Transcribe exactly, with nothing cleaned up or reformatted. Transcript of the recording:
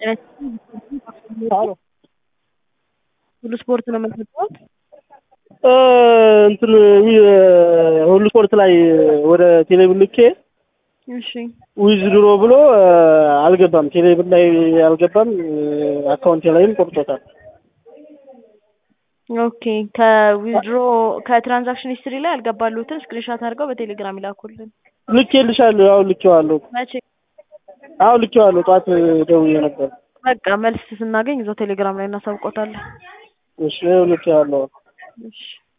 አሎ ሁሉ ስፖርት ነው የምትመጣው? እ እንትን ሁሉ ስፖርት ላይ ወደ ቴሌቪዥን ልኬ እሺ ዊዝድሮ ብሎ አልገባም። ቴሌቪዥን ላይ አልገባም። አካውንቴ ላይም ቆርጦታል። ኦኬ ከዊዝድሮ ከትራንዛክሽን ሂስትሪ ላይ አልገባሉትን ስክሪንሾት አድርገው በቴሌግራም ይላኩልን። ልኬልሻለሁ። ያው ልኬዋለሁ። መቼ? አዎ ልኬዋለሁ። ጧት ደውዬ ነበር። በቃ መልስ ስናገኝ እዛው ቴሌግራም ላይ እናሳውቆታለን። እሺ ልኬዋለሁ። እሺ